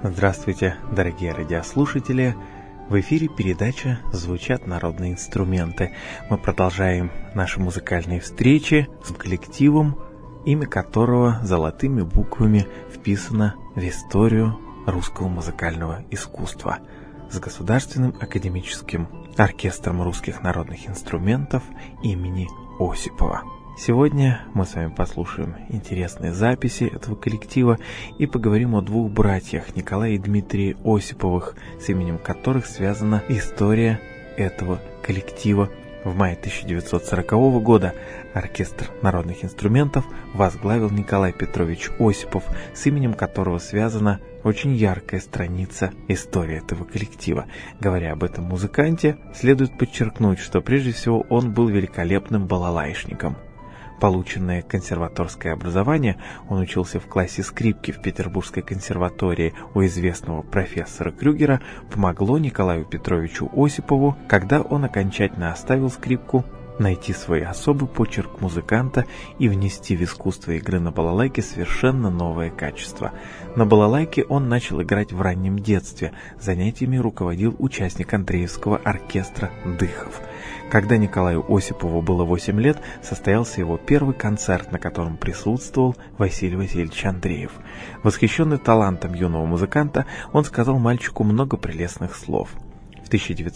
Здравствуйте, дорогие радиослушатели! В эфире передача «Звучат народные инструменты». Мы продолжаем наши музыкальные встречи с коллективом, имя которого золотыми буквами вписано в историю русского музыкального искусства, с Государственным академическим оркестром русских народных инструментов имени Осипова. Сегодня мы с вами послушаем интересные записи этого коллектива и поговорим о двух братьях, Николае и Дмитрии Осиповых, с именем которых связана история этого коллектива. В мае 1940 года оркестр народных инструментов возглавил Николай Петрович Осипов, с именем которого связана очень яркая страница истории этого коллектива. Говоря об этом музыканте, следует подчеркнуть, что прежде всего он был великолепным балалайшником. Полученное консерваторское образование, он учился в классе скрипки в Петербургской консерватории у известного профессора Крюгера, помогло Николаю Петровичу Осипову, когда он окончательно оставил скрипку, найти свой особый почерк музыканта и внести в искусство игры на балалайке совершенно новое качество. На балалайке он начал играть в раннем детстве, занятиями руководил участник Андреевского оркестра Дыхов. Когда Николаю Осипову было 8 лет, состоялся его первый концерт, на котором присутствовал Василий Васильевич Андреев. Восхищенный талантом юного музыканта, он сказал мальчику много прелестных слов. В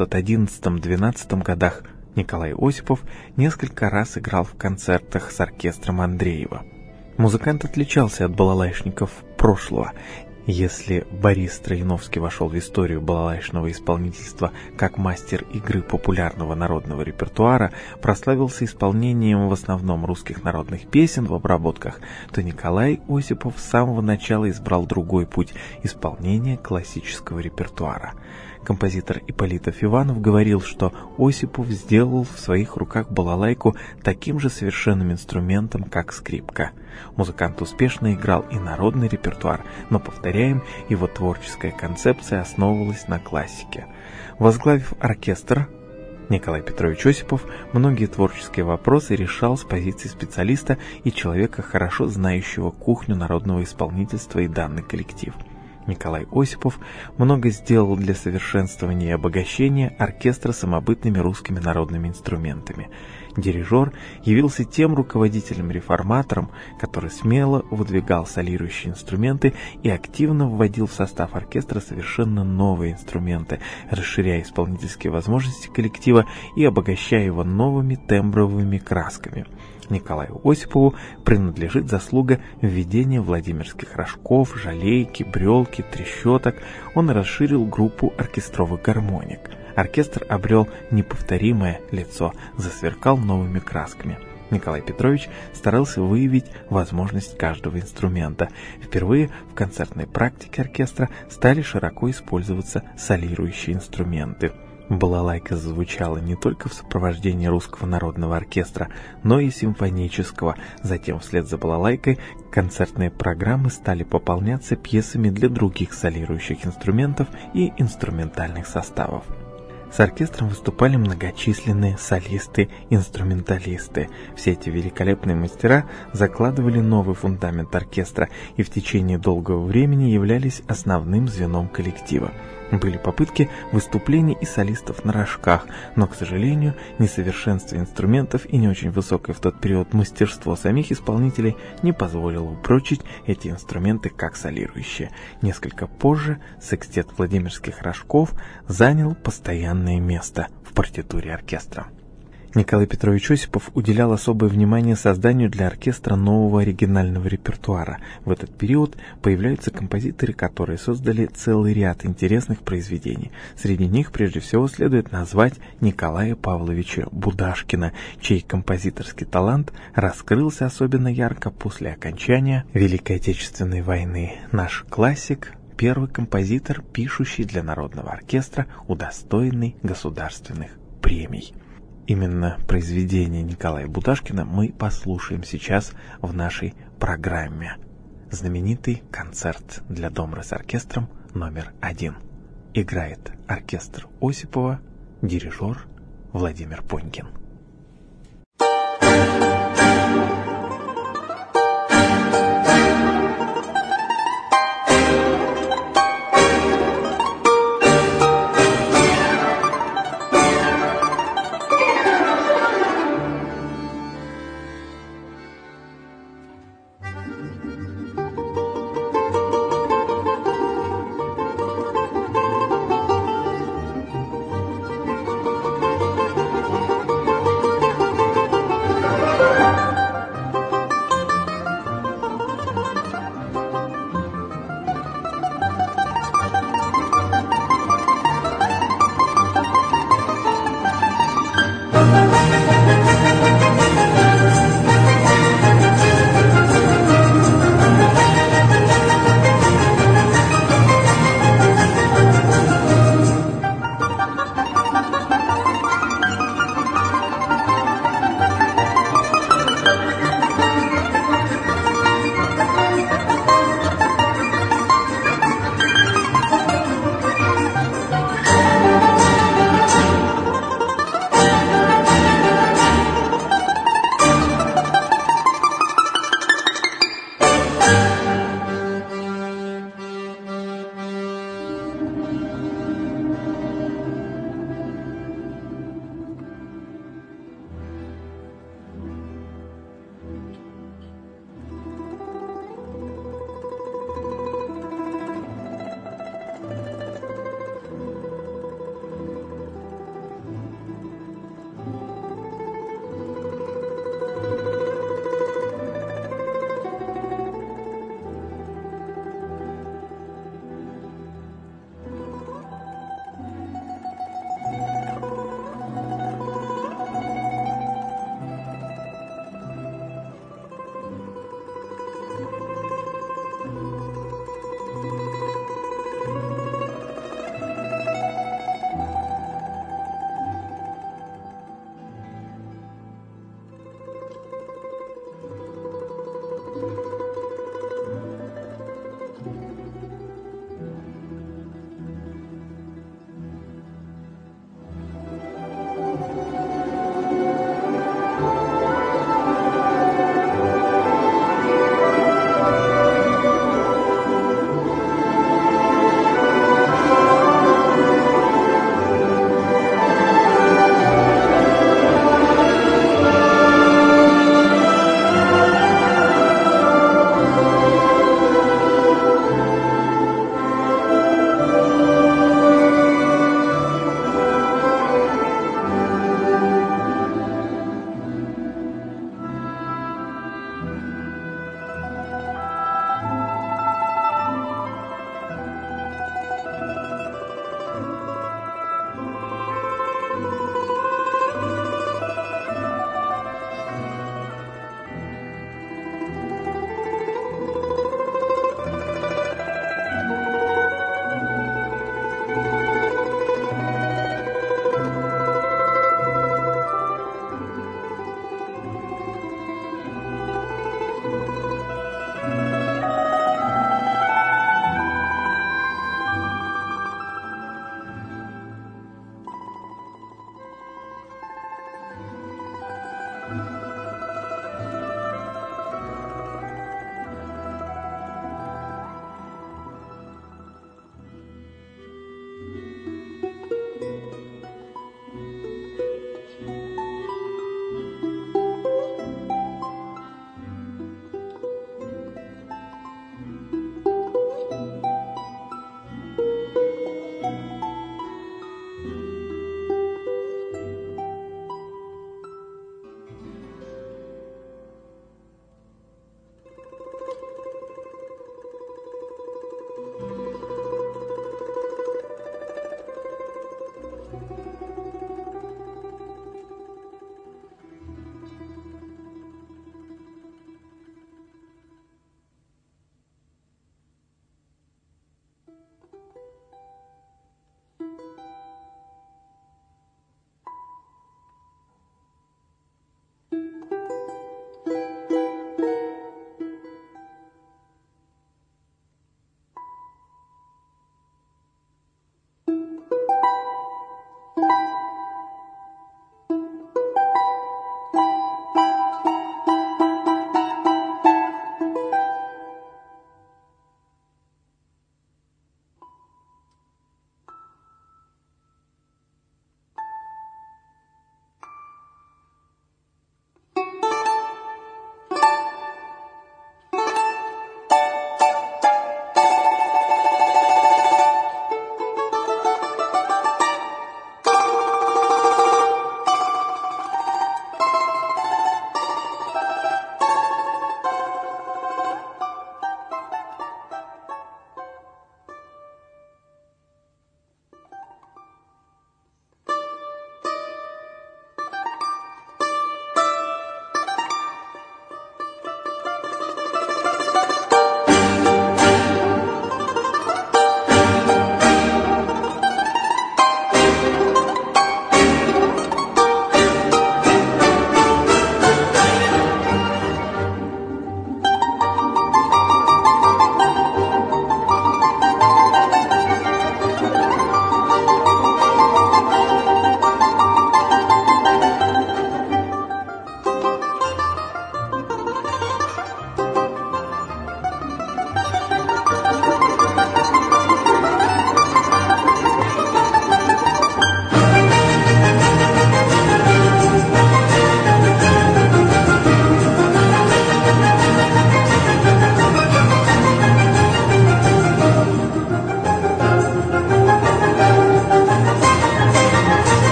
1911-12 годах Николай Осипов несколько раз играл в концертах с оркестром Андреева. Музыкант отличался от балалайшников прошлого. Если Борис Троиновский вошел в историю балалайшного исполнительства как мастер игры популярного народного репертуара, прославился исполнением в основном русских народных песен в обработках, то Николай Осипов с самого начала избрал другой путь – исполнения классического репертуара. Композитор Ипполитов Иванов говорил, что Осипов сделал в своих руках балалайку таким же совершенным инструментом, как скрипка. Музыкант успешно играл и народный репертуар, но, повторяем, его творческая концепция основывалась на классике. Возглавив оркестр, Николай Петрович Осипов многие творческие вопросы решал с позиции специалиста и человека, хорошо знающего кухню народного исполнительства и данный коллектив. Николай Осипов много сделал для совершенствования и обогащения оркестра самобытными русскими народными инструментами. Дирижер явился тем руководителем-реформатором, который смело выдвигал солирующие инструменты и активно вводил в состав оркестра совершенно новые инструменты, расширяя исполнительские возможности коллектива и обогащая его новыми тембровыми красками. Николаю Осипову принадлежит заслуга введения владимирских рожков, жалейки, брелки, трещоток. Он расширил группу оркестровых гармоник. Оркестр обрел неповторимое лицо, засверкал новыми красками. Николай Петрович старался выявить возможность каждого инструмента. Впервые в концертной практике оркестра стали широко использоваться солирующие инструменты. Балалайка зазвучала не только в сопровождении русского народного оркестра, но и симфонического. Затем, вслед за балалайкой, концертные программы стали пополняться пьесами для других солирующих инструментов и инструментальных составов. С оркестром выступали многочисленные солисты, инструменталисты. Все эти великолепные мастера закладывали новый фундамент оркестра и в течение долгого времени являлись основным звеном коллектива. Были попытки выступлений и солистов на рожках, но, к сожалению, несовершенство инструментов и не очень высокое в тот период мастерство самих исполнителей не позволило упрочить эти инструменты как солирующие. Несколько позже секстет владимирских рожков занял постоянное место в партитуре оркестра. Николай Петрович Осипов уделял особое внимание созданию для оркестра нового оригинального репертуара. В этот период появляются композиторы, которые создали целый ряд интересных произведений. Среди них прежде всего следует назвать Николая Павловича Будашкина, чей композиторский талант раскрылся особенно ярко после окончания Великой Отечественной войны. Наш классик – первый композитор, пишущий для народного оркестра, удостоенный государственных премий. Именно произведение Николая Будашкина мы послушаем сейчас в нашей программе. Знаменитый концерт для домра с оркестром номер 1. Играет оркестр Осипова, дирижер Владимир Понькин.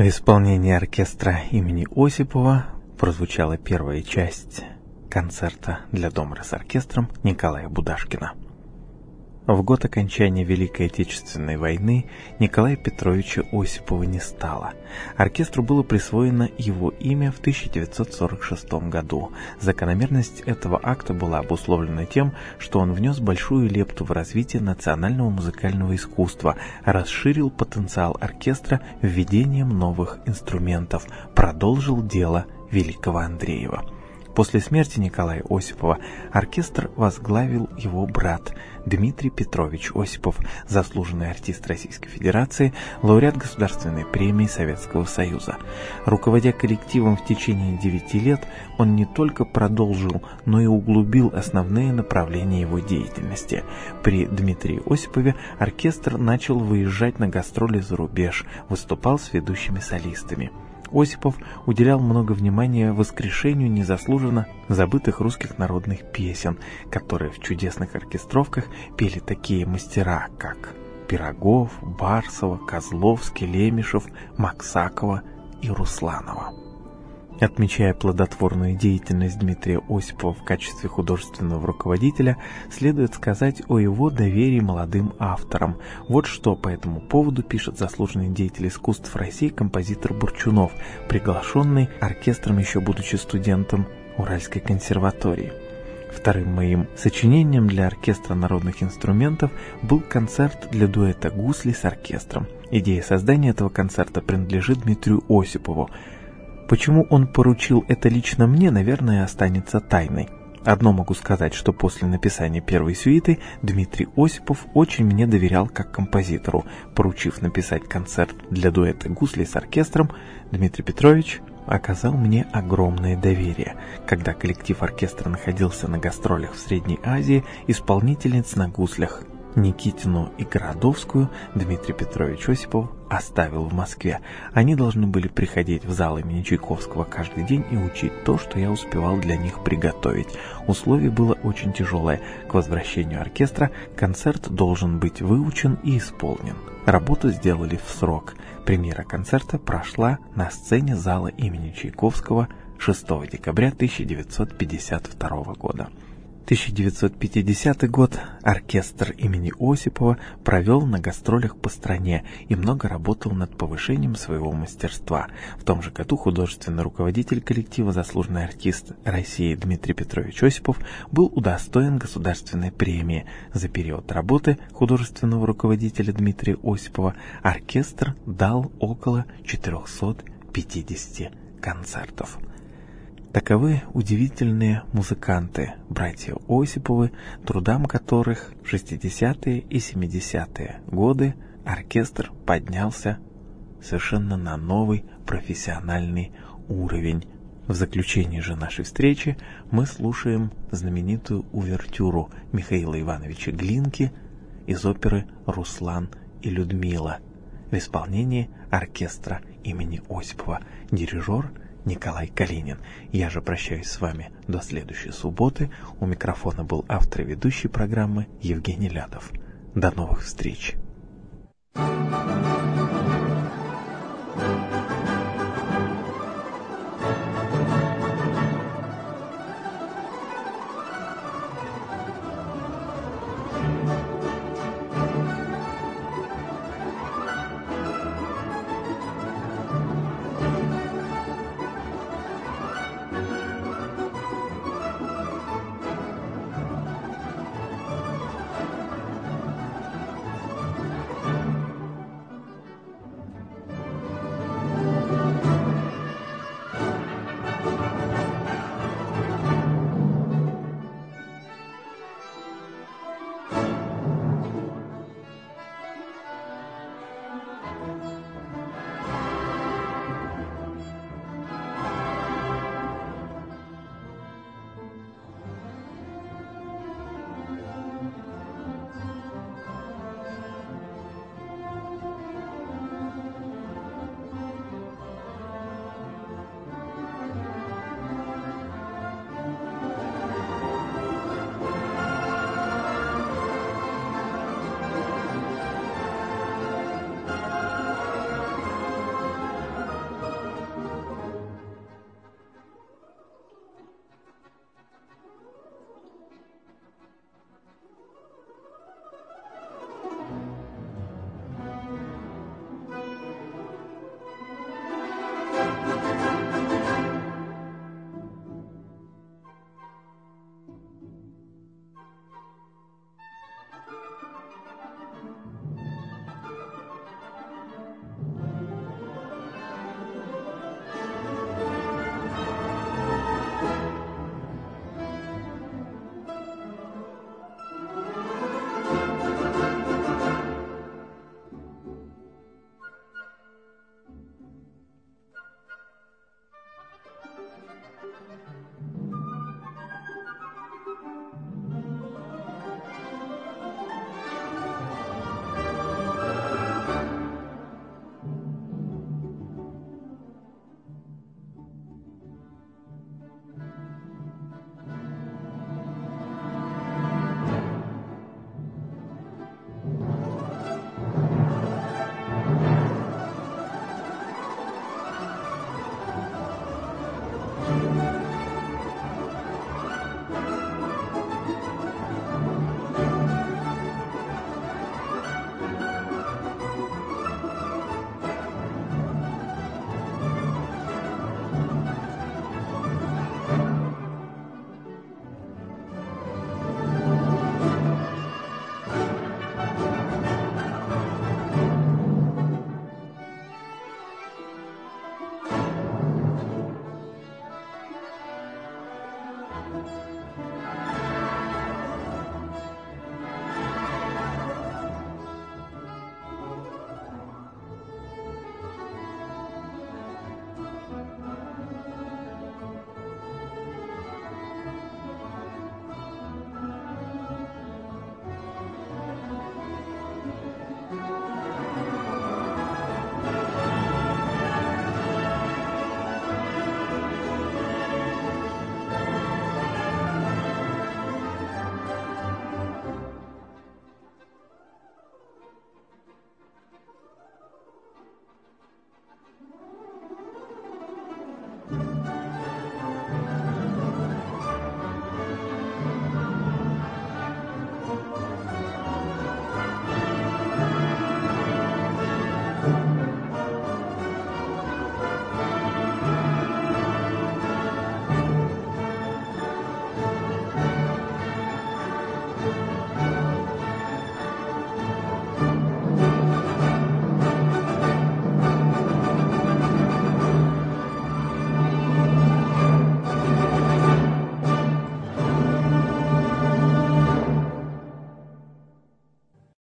В исполнении оркестра имени Осипова прозвучала первая часть концерта для домра с оркестром Николая Будашкина. В год окончания Великой Отечественной войны Николая Петровича Осипова не стало. Оркестру было присвоено его имя в 1946 году. Закономерность этого акта была обусловлена тем, что он внес большую лепту в развитие национального музыкального искусства, расширил потенциал оркестра введением новых инструментов, продолжил дело великого Андреева. После смерти Николая Осипова оркестр возглавил его брат Дмитрий Петрович Осипов, заслуженный артист Российской Федерации, лауреат Государственной премии Советского Союза. Руководя коллективом в течение 9 лет, он не только продолжил, но и углубил основные направления его деятельности. При Дмитрии Осипове оркестр начал выезжать на гастроли за рубеж, выступал с ведущими солистами. Осипов уделял много внимания воскрешению незаслуженно забытых русских народных песен, которые в чудесных оркестровках пели такие мастера, как Пирогов, Барсова, Козловский, Лемешев, Максакова и Русланова. Отмечая плодотворную деятельность Дмитрия Осипова в качестве художественного руководителя, следует сказать о его доверии молодым авторам. Вот что по этому поводу пишет заслуженный деятель искусств России композитор Бурчунов, приглашенный оркестром еще будучи студентом Уральской консерватории. Вторым моим сочинением для оркестра народных инструментов был концерт для дуэта гусли с оркестром. Идея создания этого концерта принадлежит Дмитрию Осипову. Почему он поручил это лично мне, наверное, останется тайной. Одно могу сказать, что после написания первой сюиты Дмитрий Осипов очень мне доверял как композитору. Поручив написать концерт для дуэта гусли с оркестром, Дмитрий Петрович оказал мне огромное доверие. Когда коллектив оркестра находился на гастролях в Средней Азии, исполнительниц на гуслях Никитину и Городовскую Дмитрий Петрович Осипов оставил в Москве. Они должны были приходить в зал имени Чайковского каждый день и учить то, что я успевал для них приготовить. Условие было очень тяжелое. К возвращению оркестра концерт должен быть выучен и исполнен. Работу сделали в срок. Премьера концерта прошла на сцене зала имени Чайковского 6 декабря 1952 года. 1950 год оркестр имени Осипова провел на гастролях по стране и много работал над повышением своего мастерства. В том же году художественный руководитель коллектива, заслуженный артист России Дмитрий Петрович Осипов был удостоен государственной премии. За период работы художественного руководителя Дмитрия Осипова оркестр дал около 450 концертов. Таковы удивительные музыканты, братья Осиповы, трудам которых в 60-е и 70-е годы оркестр поднялся совершенно на новый профессиональный уровень. В заключении же нашей встречи мы слушаем знаменитую увертюру Михаила Ивановича Глинки из оперы «Руслан и Людмила» в исполнении оркестра имени Осипова, дирижер Николай Калинин. Я же прощаюсь с вами до следующей субботы. У микрофона был автор и ведущий программы Евгений Лядов. До новых встреч!